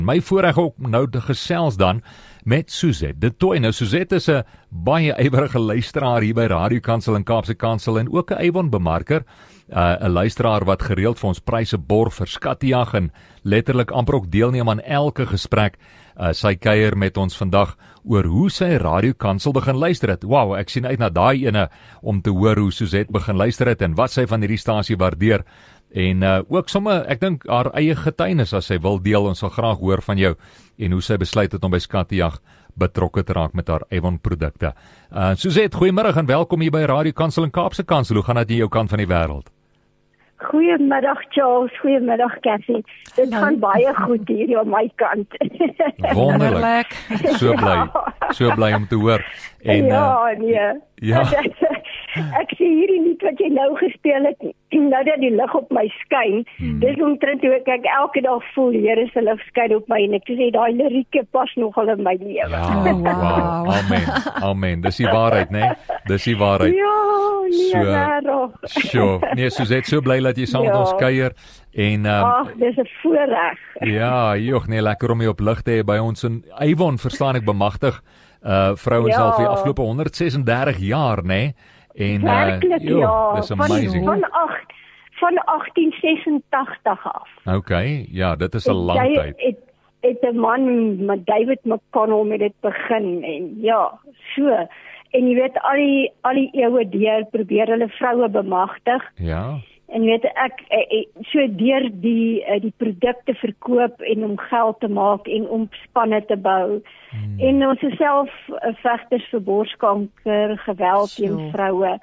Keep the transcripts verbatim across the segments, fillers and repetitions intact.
My voorreg ook nou te gesels dan met Suzette de Tooy. Nou Suzette is 'n baie ywerige luisteraar hier by Radio Kansel en Kaapse Kansel en ook 'n Avon bemarker, 'n uh, luisteraar wat gereeld vir ons pryse borg vir skattejag en letterlik amper ook deelneem aan elke gesprek. Uh, sy kuier met ons vandag oor hoe sy Radio Kansel begin luister het. Wow, ek sien uit na daai ene om te hoor hoe Suzette begin luister het en wat sy van hierdie stasie waardeer. En uh, ook sommer, ek dink haar eie getuienis as sy wil deel, ons sal graag hoor van jou en hoe sy besluit het om by skattejag betrokke te raak met haar Avon produkte. Uh, Suzette, goeiemiddag en welkom hier by Radio Kansel en Kaapse Kansel. Hoe gaan dit in jou kant van die wêreld? Goeiemiddag Charles, goeiemiddag Cassie. Dit Hallo. Gaan baie goed hier op my kant. Wonderlik. So bly. So bly om te hoor. En, ja, uh, nee. ja. Ek sê hierdie lied wat jy nou gespeel het, nou dat die lig op my skyn, hmm. dis omtrent hoe ek, ek elke dag voel, Here se lig skyn op my en ek sê daai lirieke pas nogal in my lewe. Ja, wow. wow. Amen. Amen. Dis die waarheid, né? Nee? Dis die waarheid. Ja, nee, so, sure. Nee, Suzette, so bly dat jy saam met ja. ons kuier en um, ag, dis 'n voorreg. Ja, joh, nee, lekker om jy op lig te hê by ons in Avon, verstaan ek bemagtig. Uh vrouens ja. al vir die afgelope honderd ses en dertig jaar, né? Nee? En werklik, uh, joh, ja, dis amazing. Van, van, agt, van agtien sesentagtig af. Okay, ja, dit is 'n lang jy, tyd. Het, het 'n man, met David McConnell met dit begin en ja, so. En jy weet al die al die eeue deur probeer hulle vroue bemagtig. Ja. En weet ek so deur die die produkte verkoop en om geld te maak en om spanne te bou. Hmm. En ons is self vegters vir borskanker, geweld teen vroue.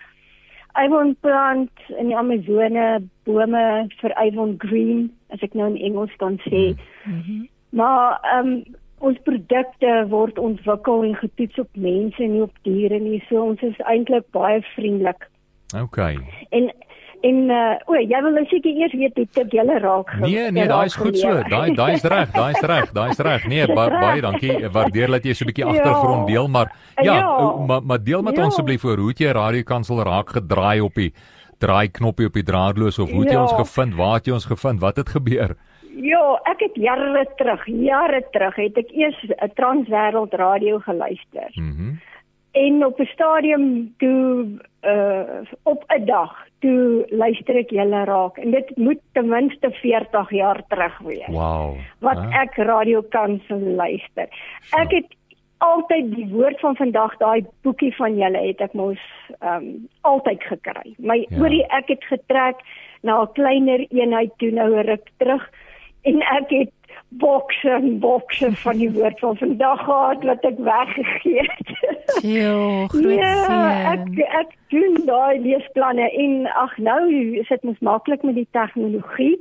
Avon plant in die Amazone bome vir Avon Green, as ek nou in Engels kan sê. Hmm. Maar um, ons produkte word ontwikkel en getoets op mense en nie op diere nie. So ons is eintlik baie vriendelik. Okay. En En uh, o, jy wil nou seker eers weet hoe dit julle raak. Nee, nee, daai is goed so. Daai daai is reg, daai is reg, daai is reg. Nee, ba, baie dankie. Waardeer dat jy so 'n bietjie agtergrond deel, maar ja, ja. maar maar deel met ja. ons asseblief oor hoe het jy Radio Kansel raak gedraai op die draai knoppie op die draadloos of hoe het jy ja. ons gevind? Waar het jy ons gevind? Wat het gebeur? Ja, ek het jare terug, jare terug het ek eers 'n Transwêreld radio geluister. Mhm. Mm en op 'n stadium toe uh, op 'n dag toe luister ek julle raak en dit moet ten minste veertig jaar terug wees. Wow. Wat huh? ek Radio Kansel luister. Sure. Ek het altyd die woord van vandag, daai boekie van julle het ek mos um, altyd gekry. My ja. oorie ek het getrek na 'n kleiner eenheid toe nou 'n ruk terug en ek het bokse en bokse van die woord van vandag gehad wat ek weggegee het. Jo, groot ja, ek, ek doen daai leesplanne en ag nou is dit mos maklik met die tegnologie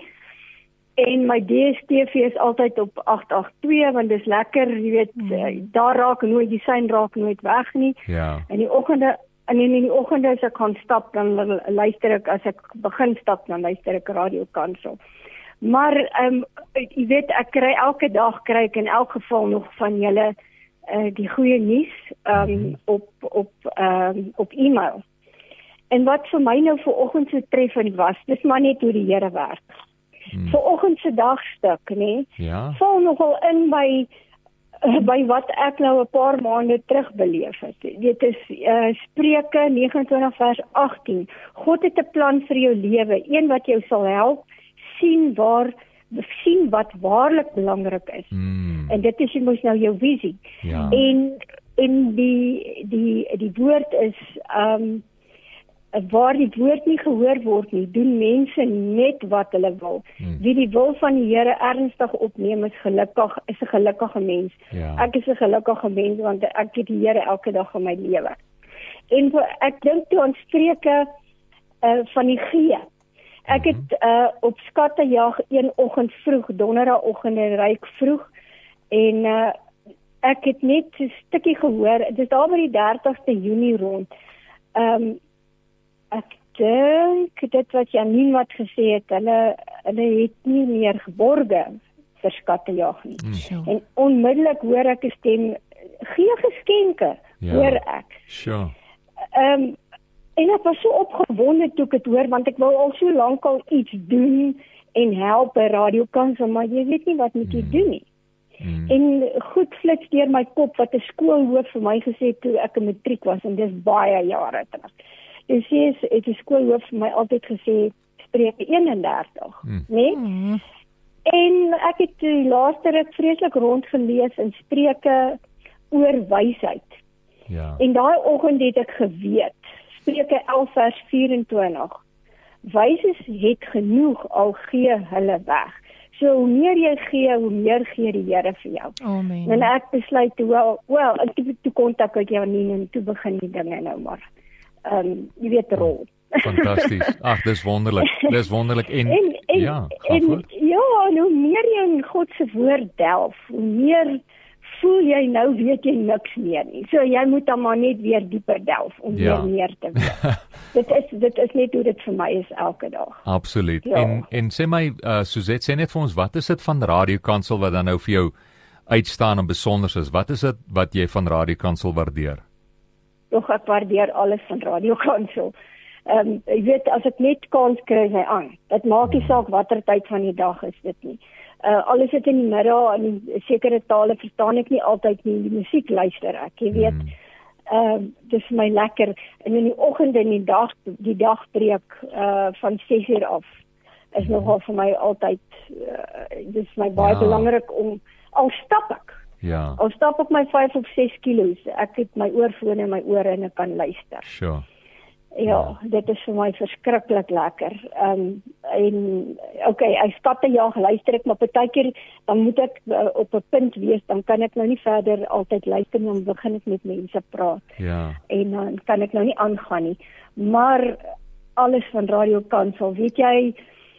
en my D S T V is altyd op agt agt twee want dis lekker, jy weet, hmm. daar raak nooit, die sein raak nooit weg nie. Ja. En die oggende en in die oggende as ek gaan stap dan luister ek, as ek begin stap dan luister ek Radio Kansel. Maar um, jy weet, ek kry elke dag kry ek in elk geval nog van julle uh, die goeie nuus um, mm-hmm. op op um, op e-mail. En wat vir my nou vanoggend so treffend was, dis maar net hoe die Here werk. Mm. Vanoggend se dagstuk, nê? Ja. Val nogal in by uh, by wat ek nou 'n paar maande terug beleef het. Dit is uh, Spreuke nege en twintig vers agttien. God het 'n plan vir jou lewe, een wat jou sal help sien waar sien wat waarlik belangrik is. Mm. En dit is jy mos nou jou visie. Ja. En en die die die woord is um waar die woord nie gehoor word nie, doen mense net wat hulle wil. Mm. Wie die wil van die Here ernstig opneem is gelukkig, is 'n gelukkige mens. Ja. Ek is 'n gelukkige mens want ek het die Here elke dag in my lewe. En ek dink toe aan Spreuke uh, van die gee. Ek het uh, op skattejag een oggend vroeg, donderdagoggend ryk vroeg en uh, ek het net 'n stukkie gehoor, dit is daar by die dertigste Junie rond. Um, ek dink dit wat Janine wat gesê het, hulle, hulle het nie meer geborge vir skattejag nie. Mm. En onmiddellik hoor ek 'n stem, gee geskenke, ja. hoor ek. Sure. Um, En ek was so opgewonde toe ek het hoor, want ek wou al so lank al iets doen en help by Radio Kansel, maar jy weet nie wat moet jy hmm. doen nie. Mm. En goed flits deur my kop wat 'n skoolhoof vir my gesê toe ek 'n matriek was, en dis baie jare terug. Dus sy het 'n skoolhoof vir my altyd gesê, Spreuke eenendertig, mm. né? Mm. En ek het die laaste ruk vreeslik rondgelees in Spreuke oor wysheid. Ja. En daai oggend het ek geweet, Spreuke elf vers vyf en twintig, wyses het genoeg, al gee hulle weg. So hoe meer jy gee, hoe meer gee die Here vir jou. Amen. En ek besluit toe, wel, wel, ek toe, toe kontak ek jou nie, en toe begin die dinge nou maar, um, jy weet, rol. Fantasties. Ag, dis wonderlik. Dis wonderlik en, en, en ja, en, ja, en hoe meer jy in God se woord delf, hoe meer voel jy nou weet jy niks meer nie. So jy moet dan maar net weer dieper delf om ja. weer meer te weet. dit is dit is net hoe dit vir my is elke dag. Absoluut. Ja. En en sê my uh, Suzette, sê net vir ons, wat is dit van Radio Kansel wat dan nou vir jou uitstaan en besonder is? Wat is dit wat jy van Radio Kansel waardeer? Tog ek waardeer alles van Radio Kansel. Ehm um, jy weet, as ek net kans kry, hy aan. Dit maak nie saak watter tyd van die dag is dit nie. Uh, alles het in die middag en sekere tale verstaan ek nie altyd nie, die musiek luister ek, jy weet, mm. uh, dis vir my lekker, en in die oggend en die dag, die dagbreek uh, van ses uur af, is mm. nogal vir my altyd, uh, dis my baie ja. belangrik om, al stap ek, ja. al stap ek my vyf of ses kilo's, ek het my oorfone in my ore en ek kan luister. Sure. Ja, ja, dit is vir my verskriklik lekker. Ehm um, en okay, ek skatte ja, luister ek, maar partykeer dan moet ek uh, op 'n punt wees, dan kan ek nou nie verder altyd luister nie, dan begin ek met mense praat. Ja. En dan kan ek nou nie aangaan nie. Maar alles van Radio Kansel, weet jy,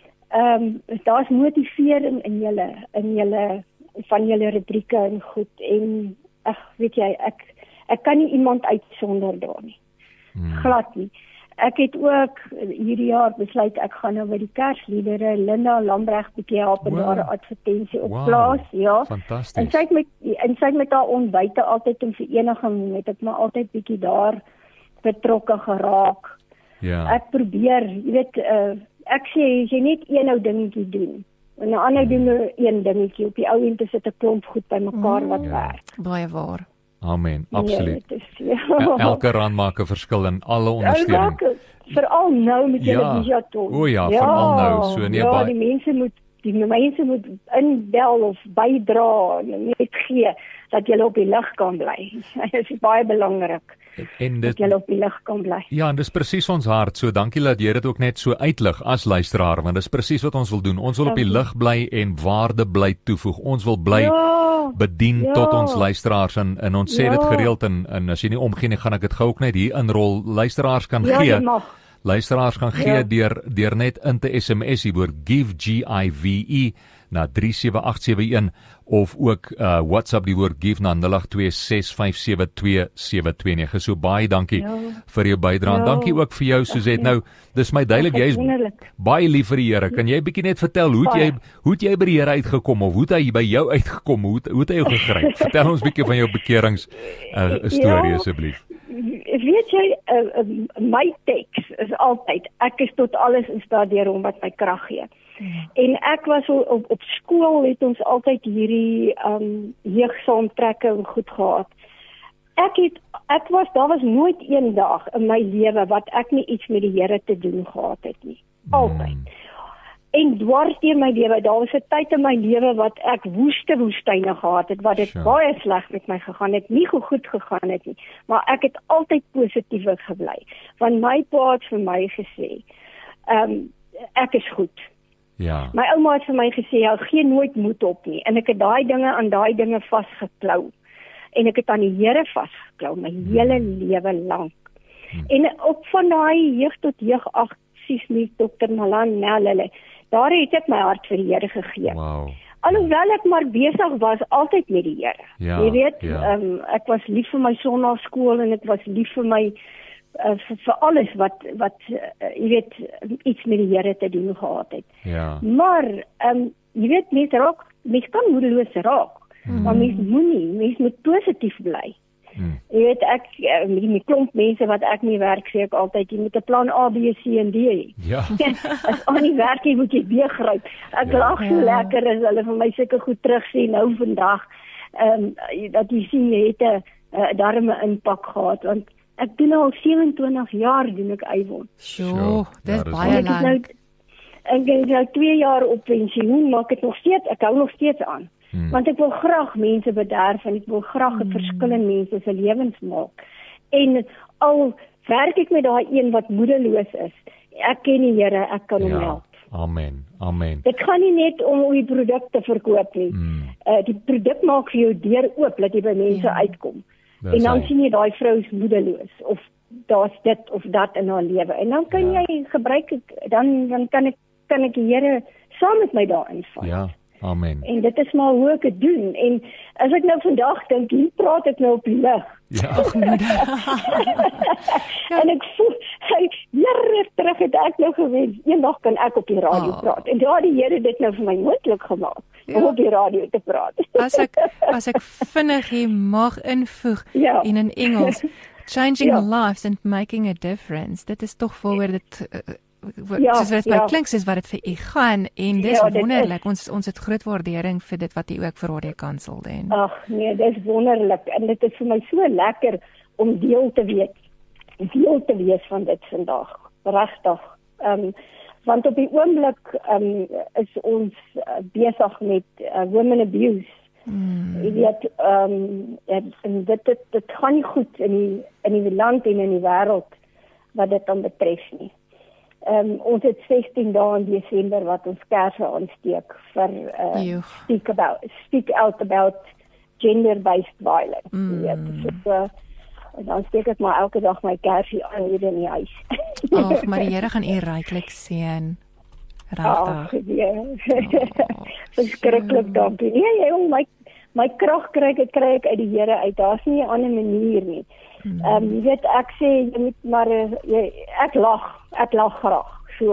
ehm um, daar's motivering in julle in julle van julle rubrieke en goed, en ag, weet jy, ek ek kan nie iemand uitsonder daar nie. Hmm. Glad nie. Ek het ook hierdie jaar besluit ek gaan nou by die Kersliedere Linda Lambrecht bietjie help en daar 'n advertensie op wow. plaas, ja. Fantasties. En sy het met en sy het met haar ontbyte altyd in vereniging, het ek maar altyd bietjie daar betrokke geraak. Ja. Ek probeer, jy weet, uh, ek sê as jy net een ou dingetjie doen, en 'n ander hmm. doen een dingetjie, op die ou end is dit 'n klomp goed bymekaar hmm. wat ja. werk. Baie waar. Amen, absoluut. Ja, is, ja. Elke rand maak 'n verskil in alle ondersteuning. Veral nou met julle ja. Visaton. O ja, ja, veral nou. So nee, ja, baie... die mense moet die mense moet inbel of bydra en net gee dat jy op die lig kan bly. Dit is baie belangrik. En dit, dat jy op die lig kan bly. Ja, en dis presies ons hart. So dankie dat jy dit ook net so uitlig as luisteraar, want dis presies wat ons wil doen. Ons wil op die lig bly en waarde bly toevoeg. Ons wil bly ja, bedien ja. tot ons luisteraars en, en ons sê ja. dit gereeld en, en as jy nie omgee nie, gaan ek dit gou ook net hier inrol. Luisteraars kan ja, gee. Mag. Luisteraars gaan gee ja. deur deur net in te S M S die woord give G I V E na drie sewe agt sewe een of ook uh, WhatsApp die woord give na nul agt twee ses vyf sewe twee sewe twee nege. So baie dankie ja. vir jou bydrae. Ja. Dankie ook vir jou Suzette. Nou, dis my duidelik jy is baie lief vir die Here. Kan jy bietjie net vertel hoe het jy hoe het jy by die Here uitgekom of hoe het hy by jou uitgekom? Hoe het, hoe het hy jou gegryp? Vertel ons bietjie van jou bekerings uh, storie ja. asseblief. Weet jy, uh, uh, my teks is altyd, ek is tot alles in staat deur hom wat my krag gee. Ja. En ek was op, op skool het ons altyd hierdie um, jeugsaamtrekke en goed gehad. Ek het, ek was, daar was nooit een dag in my lewe wat ek nie iets met die Here te doen gehad het nie. Altyd. Mm. En dwars deur my lewe, daar was 'n tyd in my lewe wat ek woeste woestyne gehad het, wat dit sure. baie sleg met my gegaan het, nie goed, goed gegaan het nie, maar ek het altyd positief gebly. Want my pa het vir my gesê, ehm um, ek is goed. Ja. My ouma het vir my gesê, "Jy gee nooit moed op nie." En ek het daai dinge aan daai dinge vasgeklou. En ek het aan die Here vasgeklou my hmm. hele lewe lank. Hmm. En op van daai jeug tot jeug aksies met dokter Malan Nellele, daar het ek my hart vir die Here gegee. Wow. Alhoewel ek maar besig was altyd met die Here. Ja, jy weet, ja. um, ek was lief vir my sonnaarskool en ek was lief vir my uh, vir, vir alles wat wat uh, jy weet iets met die Here te doen gehad het. Ja. Maar um, jy weet mens raak, mens kan moedeloos raak. Hmm. Maar mens moenie, mens moet positief bly. Hmm. Jy weet ek met die klomp mense wat ek mee werk sê ek altyd jy moet 'n plan A, B, C en D hê. Ja. As aan die werk jy moet jy B gryp. Ek ja. lag so ja. lekker as hulle vir my sulke goed terugsien nou vandag. Ehm um, dat jy sien jy het 'n uh, darme impak gehad want ek doen al sewe-en-twintig jaar doen ek Yvonne. Sjoe, dis ja, baie lank. Nou, ek is nou twee jaar op pensioen, maar ek het nog steeds ek hou nog steeds aan. Hmm. Want ek wil graag mense bederf en ek wil graag 'n hmm. verskil in mense se lewens maak. En al werk ek met daai een wat moedeloos is, ek ken die Here, ek kan hom ja. help. Amen. Amen. Dit gaan nie net om die produk te verkoop nie. Hmm. Uh, die produk maak vir jou deur oop dat jy by mense ja. uitkom. Dat en dan sien jy daai vrou is moedeloos of daar's dit of dat in haar lewe. En dan kan ja. jy gebruik dan dan kan ek kan ek die Here saam met my daarin vat. Ja. Amen. En dit is maar hoe ek dit doen. En as ek nou vandag dink, hier praat ek nou op die lig. Ja. en ek voel, hy, jare terug het ek nou gewens, eendag kan ek op die radio oh. praat. En daar die Here dit nou vir my moontlik gemaak, ja. om op die radio te praat. as ek as ek vinnig hier mag invoeg ja. in in Engels, changing ja. lives and making a difference. Dit is tog voor dit uh, Ja, soos wat dit ja. klink soos wat dit vir u gaan en dis ja, wonderlik. Ons ons het groot waardering vir dit wat u ook vir Radio Kansel doen. Ag nee, dis wonderlik en dit is vir my so lekker om deel te weet. Deel te wees van dit vandag. Regtig. Ehm um, want op die oomblik ehm um, is ons uh, besig met uh, women abuse. Hmm. Jy weet ehm um, en dit dit dit gaan nie goed in die in die land en in die wêreld wat dit dan betref nie. Um, ons het sestien dae in Desember wat ons kerse aansteek vir uh, speak about speak out about gender-based violence. Mm. Ja, so, uh, dan steek ek maar elke dag my kersie aan hier in die huis. Ag, maar die Here gaan u ryklik seën. Regtig. Ag, ja. Verskriklik dankie. Nee, jy my my krag kry ek kry ek uit die Here uit. Daar's nie 'n ander manier nie. Ehm um, jy weet ek sê jy moet maar jy, ek lag, ek lag graag so.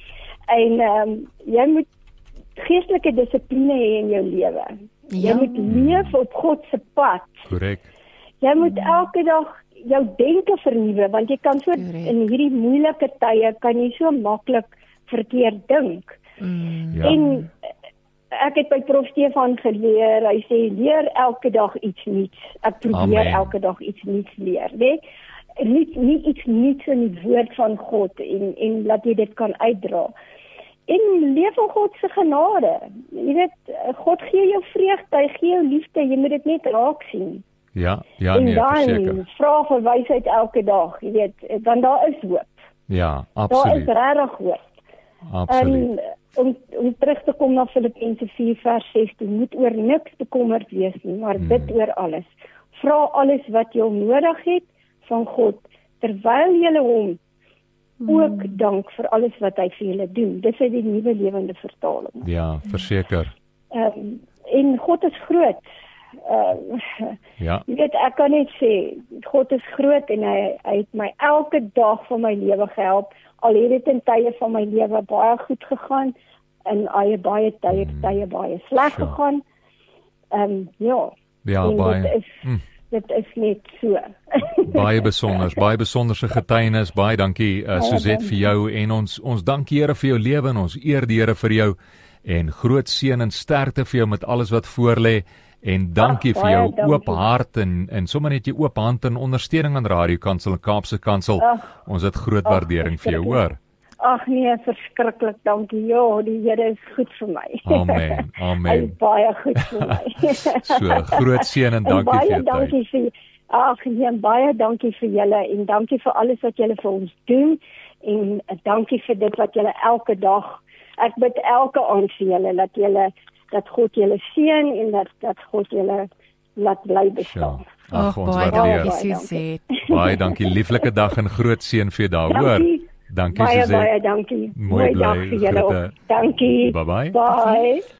En ehm um, jy moet geestelike dissipline hê in jou lewe. Ja. Jy moet leef op God se pad. Korrek. Jy moet elke dag jou denke vernuwe want jy kan so Correct. in hierdie moeilike tye kan jy so maklik verkeerd dink. Mm. Ja. En ek het by Prof Stefan geleer, hy sê leer elke dag iets nuuts. Ek probeer Amen. elke dag iets nuuts leer, né? Nie nie iets nuuts in die woord van God en en laat jy dit kan uitdra. En leef in God se genade. Jy weet, God gee jou vreugde, hy gee jou liefde, jy moet dit net raak sien. Ja, ja, nee, verseker. En dan vra vir wysheid elke dag, jy weet, want daar is hoop. Ja, absoluut. Daar is regtig hoop. Absoluut. En, om, om terug te kom na Filippense vier vers sestien, moet oor niks bekommerd wees nie, maar hmm. bid oor alles. Vra alles wat jy nodig het van God, terwyl jy hom ook hmm. dank vir alles wat hy vir julle doen. Dis uit die nuwe lewende vertaling. Ja, verseker. Um, en God is groot. Uh, ja. Jy weet, ek kan net sê, God is groot en hy, hy het my elke dag van my lewe gehelp. Al het dit in tye van my lewe baie goed gegaan en baie baie tye mm. tye baie sleg sure. gegaan. Ehm um, ja. Ja, baie. Dit is mm. dit is net so. Baie besonder, baie besonderse getuienis. Baie dankie uh, Suzette vir jou en ons ons dank die Here vir jou lewe en ons eer die Here vir jou en groot seën en sterkte vir jou met alles wat voorlê. En dankie Ach, vir jou dankie. oop hart en en sommer net jou oop hand en ondersteuning aan Radio Kansel en Kaapse Kansel. Ach, ons het groot waardering ach, vir jou, hoor. Ag nee, verskriklik dankie. Ja, die Here is goed vir my. Amen. Amen. Hy is baie goed vir my. So, groot seën en dankie en vir jou dankie vir Ag nee, baie dankie vir julle en dankie vir alles wat julle vir ons doen en dankie vir dit wat julle elke dag. Ek bid elke aand vir julle dat julle dat God julle seën en dat dat God julle laat bly bestaan. Ja. Ag, ons waardeer. Baie dankie. Lieflike dag en groot seën vir jou daar, hoor. Dankie baie, Suzette. Baie dankie. Mooi dag vir julle ook. Dankie. Bye bye. Bye.